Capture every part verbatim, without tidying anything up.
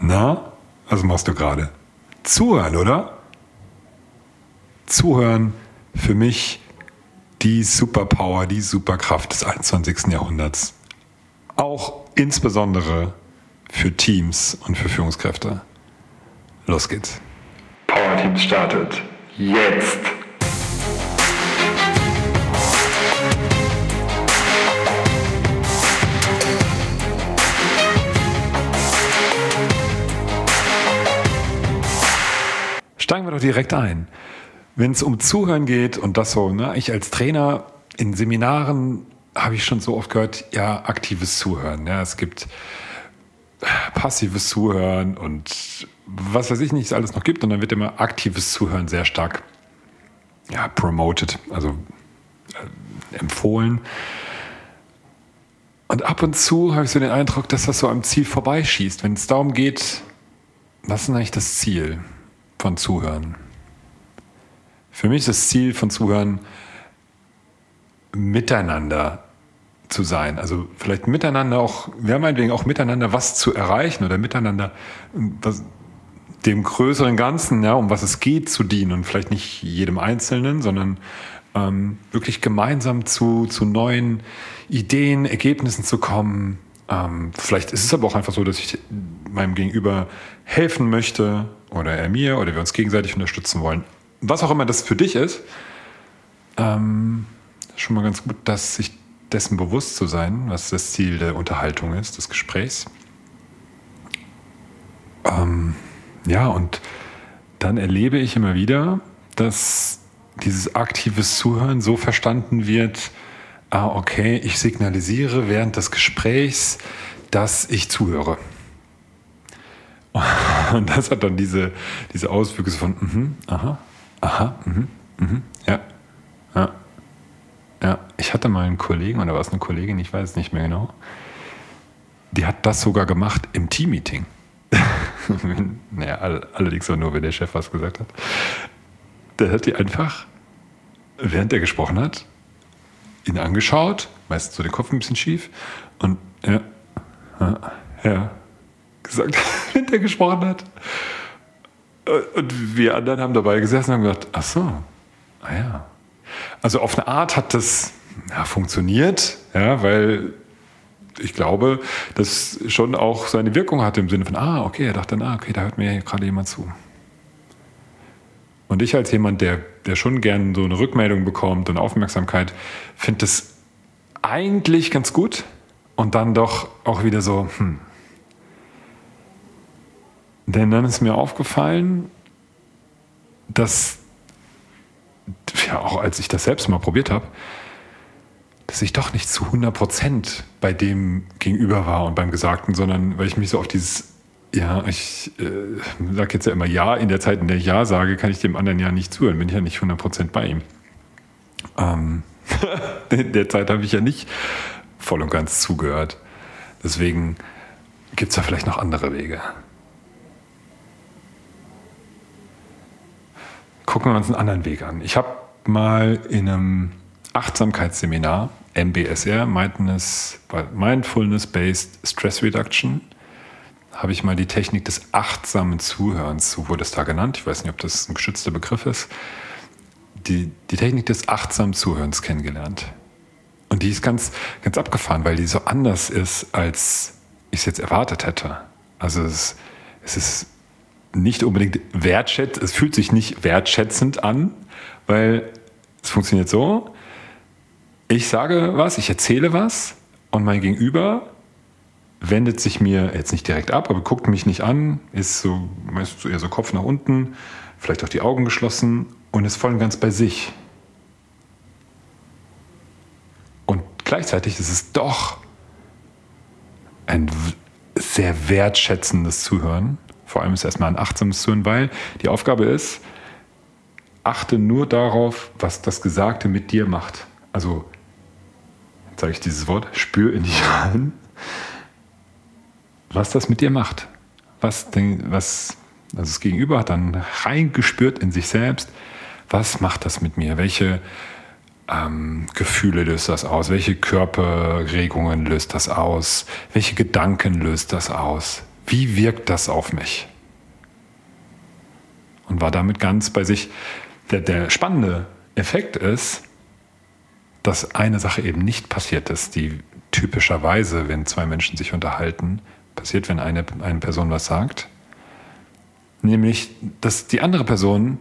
Na, was machst du gerade? Zuhören, oder? Zuhören, für mich die Superpower, die Superkraft des einundzwanzigsten Jahrhunderts. Auch insbesondere für Teams und für Führungskräfte. Los geht's. Power Teams startet jetzt. Steigen wir doch direkt ein. Wenn es um Zuhören geht und das so, ne, ich als Trainer in Seminaren habe ich schon so oft gehört, ja, aktives Zuhören. Ja, es gibt passives Zuhören und was weiß ich nicht, es alles noch gibt. Und dann wird immer aktives Zuhören sehr stark ja, promoted, also äh, empfohlen. Und ab und zu habe ich so den Eindruck, dass das so am Ziel vorbeischießt. Wenn es darum geht, was ist denn eigentlich das Ziel von Zuhören? Für mich ist das Ziel von Zuhören, miteinander zu sein. Also vielleicht miteinander auch, wir haben meinetwegen auch miteinander was zu erreichen oder miteinander das, dem größeren Ganzen, ja, um was es geht, zu dienen und vielleicht nicht jedem Einzelnen, sondern ähm, wirklich gemeinsam zu, zu neuen Ideen, Ergebnissen zu kommen. Ähm, vielleicht ist es aber auch einfach so, dass ich meinem Gegenüber helfen möchte oder er mir oder wir uns gegenseitig unterstützen wollen. Was auch immer das für dich ist, ähm, schon mal ganz gut, dass sich dessen bewusst zu sein, was das Ziel der Unterhaltung ist, des Gesprächs. Ähm, ja, und dann erlebe ich immer wieder, dass dieses aktives Zuhören so verstanden wird, ah, okay, ich signalisiere während des Gesprächs, dass ich zuhöre. Und das hat dann diese, diese Auswüchse von, mhm, aha, aha, mhm, mhm, ja, ja. Ja, ich hatte mal einen Kollegen, oder war es eine Kollegin, ich weiß es nicht mehr genau, die hat das sogar gemacht im Teammeeting. naja, allerdings auch nur, wenn der Chef was gesagt hat. Da hat die einfach, während er gesprochen hat, ihn angeschaut, meistens so den Kopf ein bisschen schief, und ja, ja, ja gesagt, während er gesprochen hat. Und wir anderen haben dabei gesessen und haben gedacht, ach so, ah ja. Also auf eine Art hat das ja, funktioniert, ja, weil ich glaube, das schon auch seine Wirkung hatte im Sinne von, ah, okay, er dachte, ah, okay, da hört mir ja gerade jemand zu. Und ich als jemand, der, der schon gern so eine Rückmeldung bekommt und Aufmerksamkeit, finde das eigentlich ganz gut und dann doch auch wieder so, hm. Denn dann ist mir aufgefallen, dass ja, auch als ich das selbst mal probiert habe, dass ich doch nicht zu hundert Prozent bei dem Gegenüber war und beim Gesagten, sondern weil ich mich so auf dieses, ja, ich äh, sage jetzt ja immer Ja, in der Zeit, in der ich Ja sage, kann ich dem anderen ja nicht zuhören, bin ich ja nicht hundert Prozent bei ihm. Ähm, in der Zeit habe ich ja nicht voll und ganz zugehört. Deswegen gibt es da vielleicht noch andere Wege. Gucken wir uns einen anderen Weg an. Ich habe mal in einem Achtsamkeitsseminar, M B S R, Mindfulness-Based Stress Reduction, habe ich mal die Technik des achtsamen Zuhörens, so wurde es da genannt, ich weiß nicht, ob das ein geschützter Begriff ist, die, die Technik des achtsamen Zuhörens kennengelernt. Und die ist ganz, ganz abgefahren, weil die so anders ist, als ich es jetzt erwartet hätte. Also es, es ist nicht unbedingt wertschätzend, es fühlt sich nicht wertschätzend an, weil es funktioniert so, ich sage was, ich erzähle was und mein Gegenüber wendet sich mir jetzt nicht direkt ab, aber guckt mich nicht an, ist so, meistens so eher so Kopf nach unten, vielleicht auch die Augen geschlossen und ist voll und ganz bei sich. Und gleichzeitig ist es doch ein sehr wertschätzendes Zuhören. Vor allem ist es erstmal ein achtsames Zuhören, weil die Aufgabe ist, achte nur darauf, was das Gesagte mit dir macht. Also, jetzt sage ich dieses Wort, spür in dich rein, was das mit dir macht. Was, was also das Gegenüber hat dann reingespürt in sich selbst, was macht das mit mir? Welche ähm, Gefühle löst das aus? Welche Körperregungen löst das aus? Welche Gedanken löst das aus? wie wirkt das auf mich? Und war damit ganz bei sich. Der, der spannende Effekt ist, dass eine Sache eben nicht passiert ist, die typischerweise, wenn zwei Menschen sich unterhalten, passiert, wenn eine, eine Person was sagt. Nämlich, dass die andere Person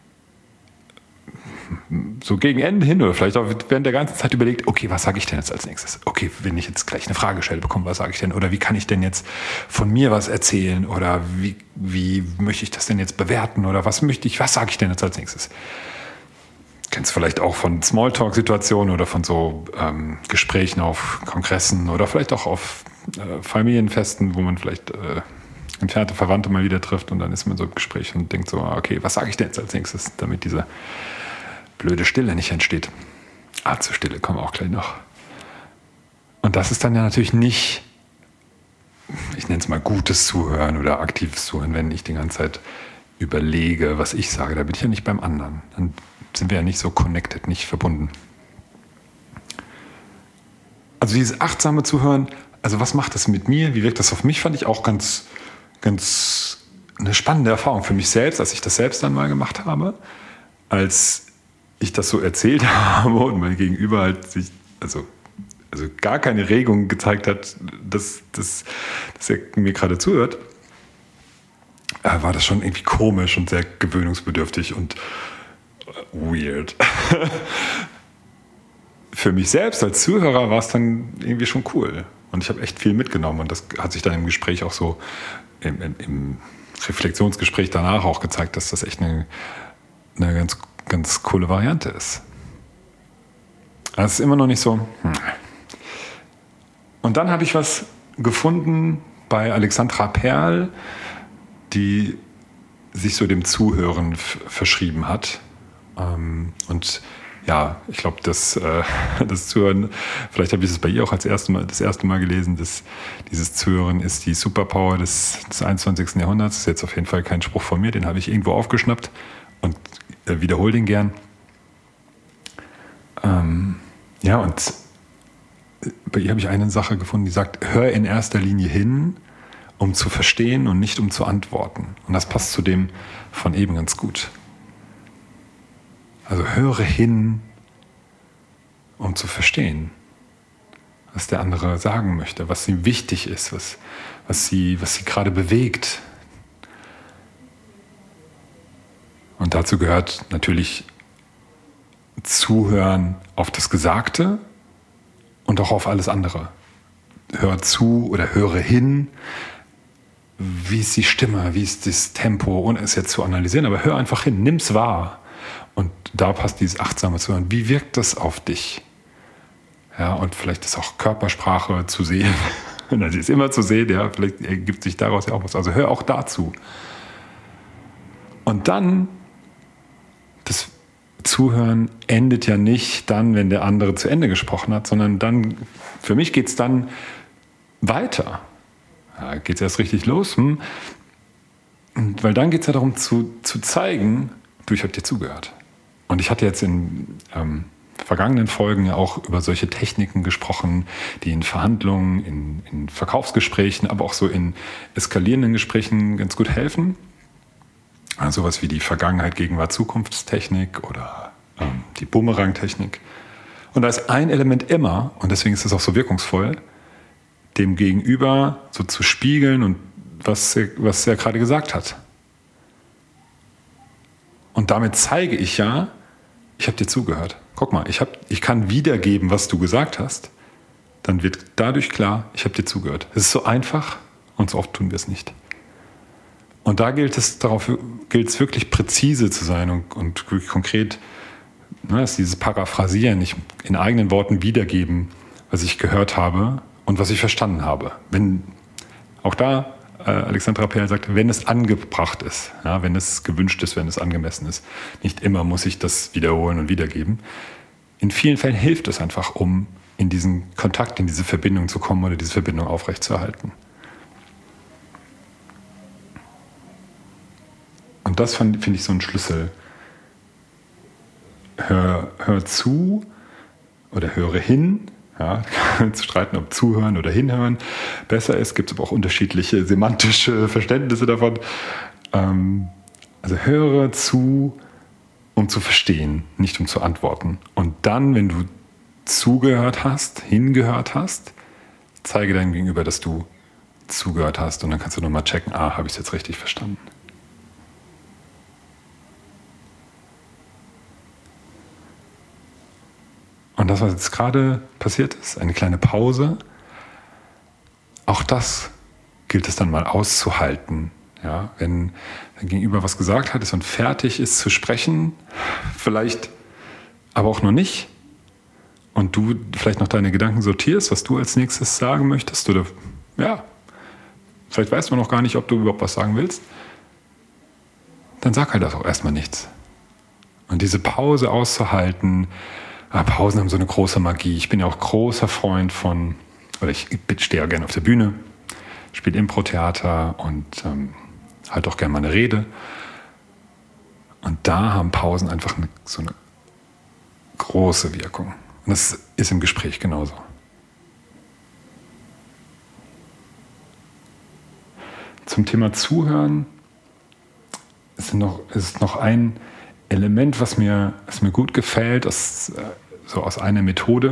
so gegen Ende hin oder vielleicht auch während der ganzen Zeit überlegt, okay, was sage ich denn jetzt als nächstes? Okay, wenn ich jetzt gleich eine Frage stelle bekomme, was sage ich denn? Oder wie kann ich denn jetzt von mir was erzählen? Oder wie, wie möchte ich das denn jetzt bewerten? Oder was möchte ich, was sage ich denn jetzt als nächstes? Kennst vielleicht auch von Smalltalk-Situationen oder von so ähm, Gesprächen auf Kongressen oder vielleicht auch auf äh, Familienfesten, wo man vielleicht äh, entfernte Verwandte mal wieder trifft und dann ist man so im Gespräch und denkt so, okay, was sage ich denn jetzt als nächstes, damit diese blöde Stille nicht entsteht. Ah, zur Stille kommen wir auch gleich noch. Und das ist dann ja natürlich nicht, ich nenne es mal gutes Zuhören oder aktives Zuhören, wenn ich die ganze Zeit überlege, was ich sage. Da bin ich ja nicht beim anderen. Dann sind wir ja nicht so connected, nicht verbunden. Also dieses achtsame Zuhören, also was macht das mit mir? Wie wirkt das auf mich? Fand ich auch ganz, ganz eine spannende Erfahrung für mich selbst, als ich das selbst dann mal gemacht habe, als ich das so erzählt habe und mein Gegenüber halt sich, also, also gar keine Regung gezeigt hat, dass, dass, dass er mir gerade zuhört, äh, war das schon irgendwie komisch und sehr gewöhnungsbedürftig und weird. Für mich selbst als Zuhörer war es dann irgendwie schon cool. Und ich habe echt viel mitgenommen. Und das hat sich dann im Gespräch auch so, im, im, im Reflexionsgespräch danach auch gezeigt, dass das echt eine, eine ganz ganz coole Variante ist. Das ist immer noch nicht so. Hm. Und dann habe ich was gefunden bei Alexandra Perl, die sich so dem Zuhören f- verschrieben hat. Ähm, und ja, ich glaube, das, äh, das Zuhören, vielleicht habe ich es bei ihr auch als erste Mal, das erste Mal gelesen, dass dieses Zuhören ist die Superpower des, des einundzwanzigsten Jahrhunderts. Das ist jetzt auf jeden Fall kein Spruch von mir, den habe ich irgendwo aufgeschnappt und wiederhole den gern. Ähm, ja, und bei ihr habe ich eine Sache gefunden, die sagt, hör in erster Linie hin, um zu verstehen und nicht um zu antworten. Und das passt zu dem von eben ganz gut. Also höre hin, um zu verstehen, was der andere sagen möchte, was ihm wichtig ist, was, was sie, was sie gerade bewegt. Und dazu gehört natürlich Zuhören auf das Gesagte und auch auf alles andere. Hör zu oder höre hin. Wie ist die Stimme? Wie ist das Tempo? Ohne es jetzt zu analysieren, aber hör einfach hin. Nimm's wahr. Und da passt dieses achtsame Zuhören. Wie wirkt das auf dich? Ja, und vielleicht ist auch Körpersprache zu sehen. Sie ist immer zu sehen, ja. Vielleicht ergibt sich daraus ja auch was. Also hör auch dazu. Und dann das Zuhören endet ja nicht dann, wenn der andere zu Ende gesprochen hat, sondern dann, für mich geht es dann weiter. Ja, geht es erst richtig los. Hm? Und weil dann geht es ja darum zu, zu zeigen, du, ich habe dir zugehört. Und ich hatte jetzt in ähm, vergangenen Folgen ja auch über solche Techniken gesprochen, die in Verhandlungen, in, in Verkaufsgesprächen, aber auch so in eskalierenden Gesprächen ganz gut helfen. Also sowas wie die Vergangenheit, Gegenwart, Zukunftstechnik oder ähm, die Bumerang-Technik. Und da ist ein Element immer, und deswegen ist es auch so wirkungsvoll, dem Gegenüber so zu spiegeln und was er, was er gerade gesagt hat. Und damit zeige ich ja, ich habe dir zugehört. Guck mal, ich, hab, ich kann wiedergeben, was du gesagt hast. Dann wird dadurch klar, ich habe dir zugehört. Es ist so einfach und so oft tun wir es nicht. Und da gilt es darauf, gilt es wirklich präzise zu sein und, und wirklich konkret, ne, ist dieses Paraphrasieren, nicht in eigenen Worten wiedergeben, was ich gehört habe und was ich verstanden habe. Wenn auch da äh, Alexandra Perl sagt, wenn es angebracht ist, ja, wenn es gewünscht ist, wenn es angemessen ist, nicht immer muss ich das wiederholen und wiedergeben. In vielen Fällen hilft es einfach, um in diesen Kontakt, in diese Verbindung zu kommen oder diese Verbindung aufrechtzuerhalten. Und das finde ich so ein Schlüssel. Hör, hör zu oder höre hin, Ja, zu streiten, ob zuhören oder hinhören besser ist. Gibt es aber auch unterschiedliche semantische Verständnisse davon. Ähm, also höre zu, um zu verstehen, nicht um zu antworten. Und dann, wenn du zugehört hast, hingehört hast, zeige deinem Gegenüber, dass du zugehört hast. Und dann kannst du nochmal checken, ah, habe ich es jetzt richtig verstanden. Und das, was jetzt gerade passiert ist, eine kleine Pause, auch das gilt es dann mal auszuhalten. Ja, wenn dein Gegenüber was gesagt hat ist und fertig ist zu sprechen, vielleicht aber auch noch nicht, und du vielleicht noch deine Gedanken sortierst, was du als nächstes sagen möchtest, oder ja, vielleicht weißt du noch gar nicht, ob du überhaupt was sagen willst, dann sag halt das auch erstmal nichts. Und diese Pause auszuhalten, ah, Pausen haben so eine große Magie. Ich bin ja auch großer Freund von, oder ich stehe ja gerne auf der Bühne, spiele Impro-Theater und ähm, halt auch gerne mal eine Rede. Und da haben Pausen einfach eine, so eine große Wirkung. Und das ist im Gespräch genauso. Zum Thema Zuhören ist noch, ist noch ein Element, was mir, was mir gut gefällt, aus, so aus einer Methode,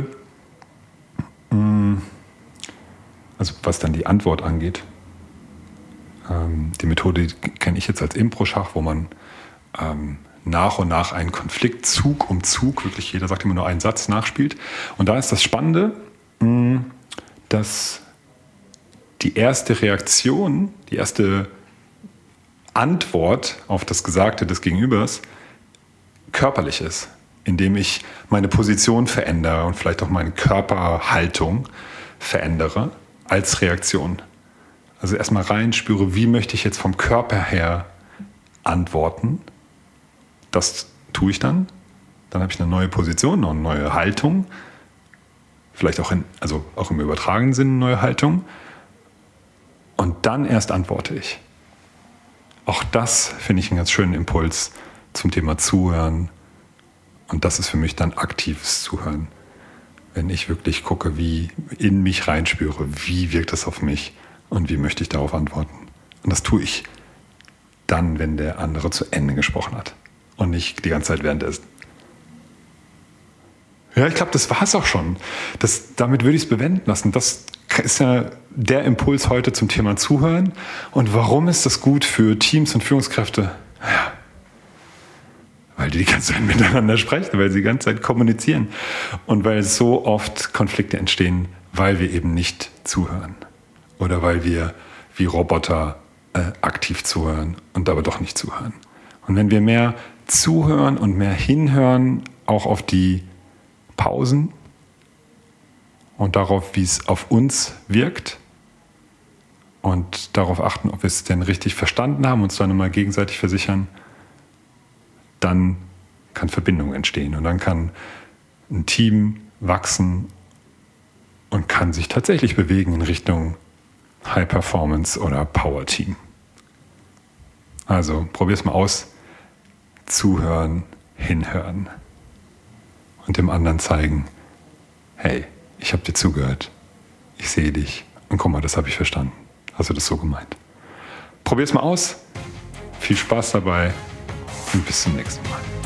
also was dann die Antwort angeht. Die Methode kenne ich jetzt als Impro-Schach, wo man ähm, nach und nach einen Konflikt Zug um Zug, wirklich jeder sagt immer nur einen Satz, nachspielt. Und da ist das Spannende, mh, dass die erste Reaktion, die erste Antwort auf das Gesagte des Gegenübers körperlich ist, indem ich meine Position verändere und vielleicht auch meine Körperhaltung verändere als Reaktion. Also erstmal reinspüre, wie möchte ich jetzt vom Körper her antworten. Das tue ich dann. Dann habe ich eine neue Position, noch eine neue Haltung. Vielleicht auch, in, also auch im übertragenen Sinne eine neue Haltung. Und dann erst antworte ich. Auch das finde ich einen ganz schönen Impuls zum Thema Zuhören. Und das ist für mich dann aktives Zuhören. Wenn ich wirklich gucke, wie in mich reinspüre, wie wirkt das auf mich und wie möchte ich darauf antworten. Und das tue ich dann, wenn der andere zu Ende gesprochen hat. Und nicht die ganze Zeit währenddessen. Ja, ich glaube, das war es auch schon. Das, damit würde ich es bewenden lassen. Das ist ja der Impuls heute zum Thema Zuhören. Und warum ist das gut für Teams und Führungskräfte? Ja, weil die die ganze Zeit miteinander sprechen, weil sie die ganze Zeit kommunizieren. Und weil so oft Konflikte entstehen, weil wir eben nicht zuhören. Oder weil wir wie Roboter äh, aktiv zuhören und aber doch nicht zuhören. Und wenn wir mehr zuhören und mehr hinhören, auch auf die Pausen und darauf, wie es auf uns wirkt und darauf achten, ob wir es denn richtig verstanden haben, uns dann immer gegenseitig versichern, dann kann Verbindung entstehen und dann kann ein Team wachsen und kann sich tatsächlich bewegen in Richtung High Performance oder Power Team. Also probier es mal aus. Zuhören, hinhören und dem anderen zeigen, hey, ich habe dir zugehört, ich sehe dich und guck mal, das habe ich verstanden. Hast du das so gemeint? Probier es mal aus. Viel Spaß dabei und bis zum nächsten Mal.